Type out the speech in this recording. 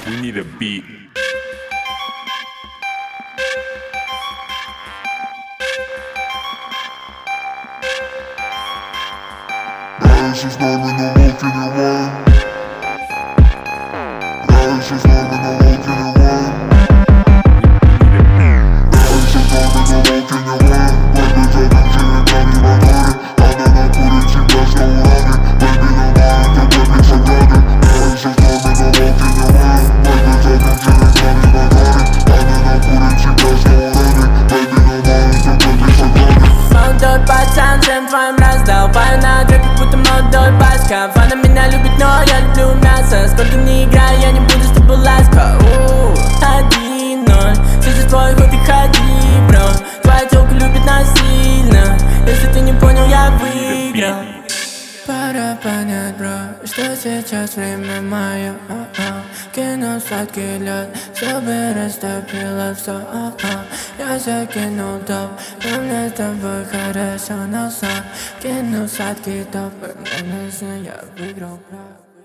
We need a beat. Раньше с нами на волке не ван. Раньше с нами на волке не ван. Раньше с нами на волке не ван. Baby, за девчонками в моторе. Она накурит тебя с лаурами. Baby, давай, это baby загады. Раньше с нами на волке не ван. Baby, за девчонками в моторе. Она накурит тебя с лаурами. Baby, давай, это baby загады. Молодой пацан, всем твоим раздолбаю на дропе, будто молодой баска. Фана меня любит, но я люблю мясо. Сколько не играю, я не буду с тобой ласка. 1-0, сейчас твой ход и ходи, бро. Твоя тёлка любит насильно. Если ты не понял, я выиграл. Пора понять, бро, что сейчас время мое. Кинул сладкий лед, чтобы растопило все. Я закинул топ, но мне с тобой хорошо, но сам кинул сладкий топ. И мне нужно, я выиграл, бро.